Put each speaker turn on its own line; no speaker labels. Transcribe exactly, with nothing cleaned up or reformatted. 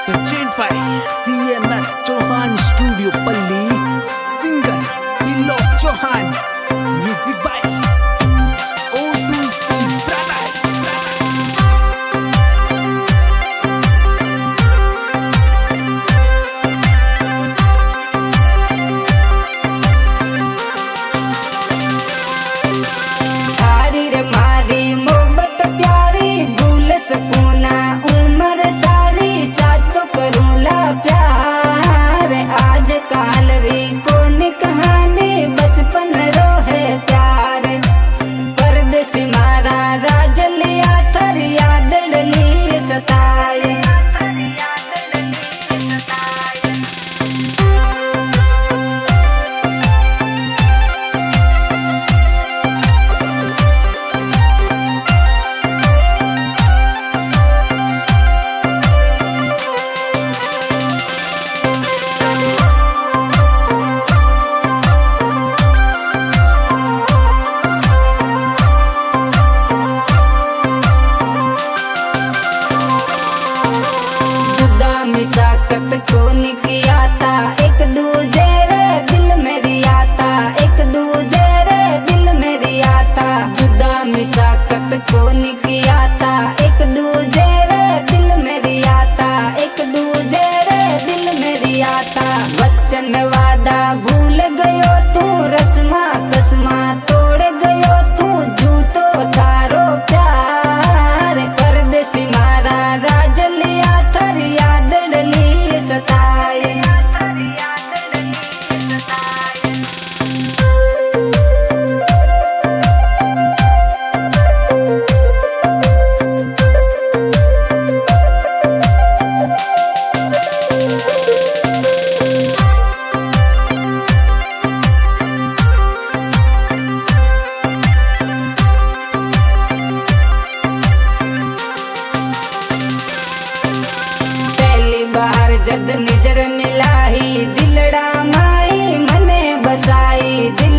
Present by C N S Chauhan Studio Palli. Singer Tilok Chauhan. Music by O two C Brothers.
थारी रे मारी मोहब्बत प्यारी भूल सकूना उम्र सारी साचो करूला प्यार आज काल री कौन कहानी बचपन रो है प्यार परदेसी मारा राज लिया थर याद डली सताए मिसाकत कौन किया था एक दूजे रे दिल मेरी आता एक दूजे रे दिल मेरी आता जुदा मिसाकत कौन किया था एक दूजे रे दिल मेरी आता एक दूजे रे दिल मेरी आता वचन वादा भूल गयो तू रस्मा कसमा तोड़ गयो तू झूठो थारो प्यार परदेसी मारा राज लिया थर याद डली सताए जद नजर मिलाई दिलड़ा माई मने बसाई दिल